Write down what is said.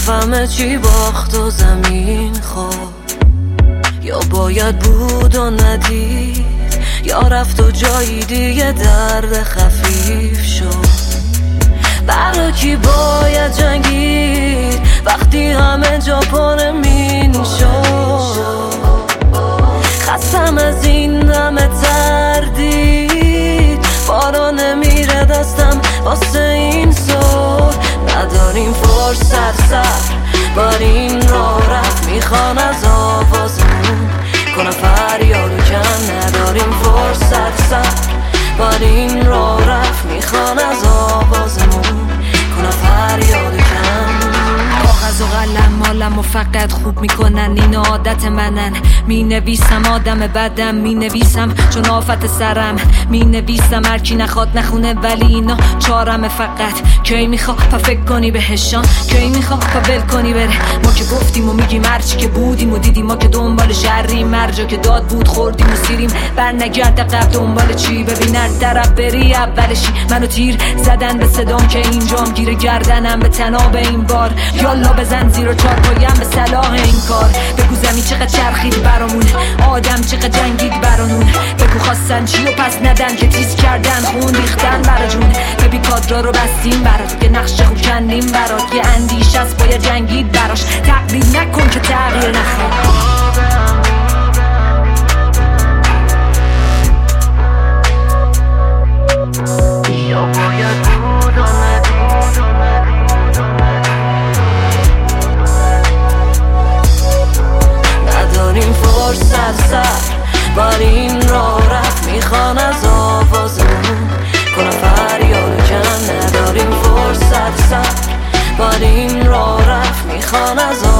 نفهمه چی باخت و زمین خورد، یا باید بود و ندید، یا رفت و جایی دیگه درد خفیف شد. برا کی باید جنگید وقتی همه جا پرمین شد؟ خستم از این دم تردید، بارا نمیره دستم واسه این سر. نداریم فرصت صبر بر این راه رفت، میخوان از آوازمون کنم فریاد و کن. نداریم فرصت صبر بر این راه رفت، میخوان از آوازمون کنم فریاد و کن. کاغذ و قلم مالم و فقط خوب میکنن، این عادت منن. می نویسم آدم بدم، می نویسم چون آفت سرم، می نویسم هر کی نخواد نخونه ولی اینا چارم. فقط کی میخواد پا فکر کنی بهشان، کی میخواد پا ول کنی بره. ما که گفتیم و میگیم هرچی که بودیم و دیدیم، ما که دنبال شریم، مرجا که داد بود خوردیم و سیریم. بر نگرد قبل دنبال چی، ببین هر طرف بری اولشی. منو تیر زدن به صدام که اینجام گیره گردنم به تناب این بار. یالا بزن زیر و چار پایم به صلاح این کار. بگو زمین چقدر چرخید برامون، آدم چقدر جنگید برامون. بگو خواستن چی و پس ندن که تیز کردن خون ریختن برا جون. ببین کادرا رو بستیم برات، یه نقشه خوب کندیم برات. یه اندیشه است باید جنگید براش، تقلید نکن که تغییر نخواد. بر این راه رفت، میخوان از آوازمون کنم فریاد و کن. نداریم فرصت صبر بر این راه رفت، میخوان از